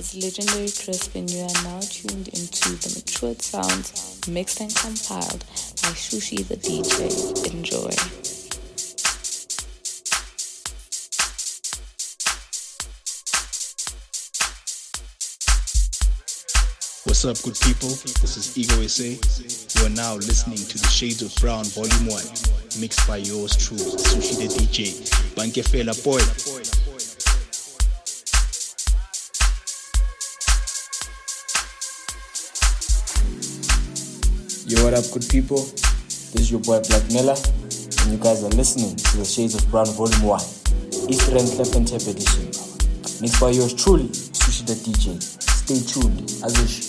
is legendary Crisp, and you are now tuned into the matured sounds mixed and compiled by Shushi the DJ. Enjoy. What's up, good people? This is Ego SA. You are now listening to The Shades of Brown Volume 1, mixed by yours true, Sushi the DJ. Banke Fela boy. Yo, what up, good people? This is your boy Black Miller, and you guys are listening to The Shades of Brown Volume 1, Easter and Clap and Tap Edition, mixed by yours truly, Sushi the DJ. Stay tuned, Azushi.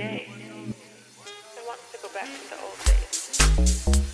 day. I want to go back to the old days.